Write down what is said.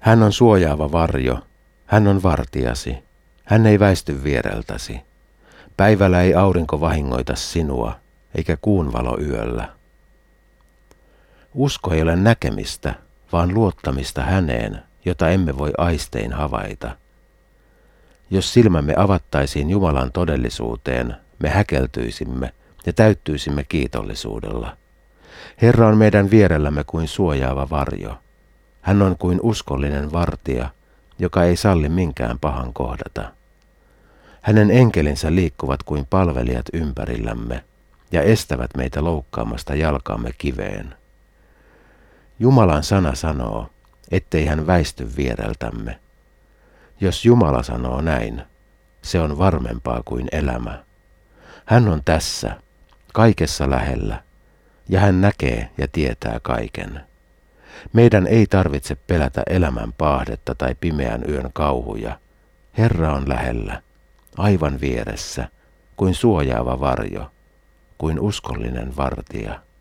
Hän on suojaava varjo, hän on vartijasi, hän ei väisty viereltäsi. Päivällä ei aurinko vahingoita sinua, eikä kuun valo yöllä. Usko ei ole näkemistä, vaan luottamista häneen, jota emme voi aistein havaita. Jos silmämme avattaisiin Jumalan todellisuuteen, me häkeltyisimme ja täyttyisimme kiitollisuudella. Herra on meidän vierellämme kuin suojaava varjo. Hän on kuin uskollinen vartija, joka ei salli minkään pahan kohdata. Hänen enkelinsä liikkuvat kuin palvelijat ympärillämme ja estävät meitä loukkaamasta jalkaamme kiveen. Jumalan sana sanoo, ettei hän väisty viereltämme. Jos Jumala sanoo näin, se on varmempaa kuin elämä. Hän on tässä, kaikessa lähellä, ja hän näkee ja tietää kaiken. Meidän ei tarvitse pelätä elämän paahdetta tai pimeän yön kauhuja. Herra on lähellä, aivan vieressä, kuin suojaava varjo, kuin uskollinen vartija.